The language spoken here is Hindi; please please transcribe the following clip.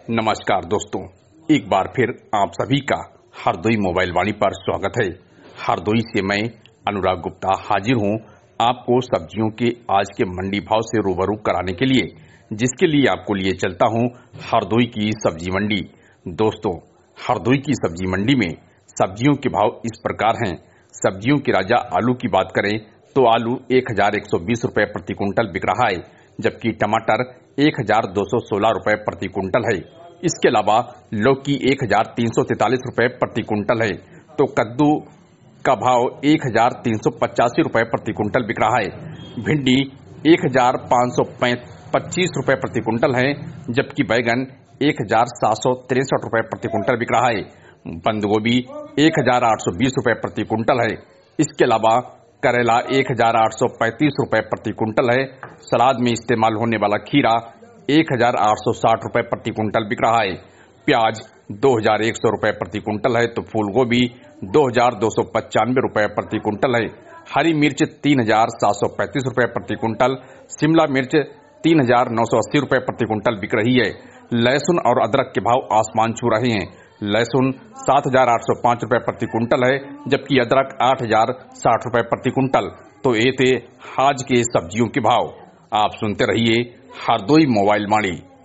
नमस्कार दोस्तों, एक बार फिर आप सभी का हरदोई मोबाइल वाणी पर स्वागत है। हरदोई से मैं अनुराग गुप्ता हाजिर हूं आपको सब्जियों के आज के मंडी भाव से रूबरू कराने के लिए, जिसके लिए आपको लिए चलता हूं हरदोई की सब्जी मंडी। दोस्तों, हरदोई की सब्जी मंडी में सब्जियों के भाव इस प्रकार हैं। सब्जियों के राजा आलू की बात करें तो आलू 1120 रुपए प्रति कुंटल बिक रहा है, जबकि टमाटर 1216 रुपए प्रति कुंटल है। इसके अलावा लौकी 1343 रुपए प्रति कुंटल है, तो कद्दू का भाव 1385 रुपए प्रति कुंटल बिक रहा है। भिंडी 1525 रुपए प्रति कुंटल है, जबकि बैगन 1763 रुपए प्रति कुंटल बिक रहा है। बंद गोभी 1820 रुपए प्रति कुंटल है। इसके अलावा करेला 1835 रुपए प्रति कुंटल है। सलाद में इस्तेमाल होने वाला खीरा 1860 रुपए प्रति कुंटल बिक रहा है। प्याज 2100 रुपए प्रति कुंटल है, तो फूल गोभी 2295 रुपए प्रति कुंटल है। हरी मिर्च 3735 रुपए प्रति कुंटल, शिमला मिर्च 3980 रुपए प्रति कुंटल बिक रही है। लहसुन और अदरक के भाव आसमान छू रहे हैं। लहसुन 7805 रुपए प्रति कुंटल है, जबकि अदरक 8060 रुपए प्रति कुंटल। तो ये थे आज के सब्जियों के भाव। आप सुनते रहिए हरदोई मोबाइल वाणी।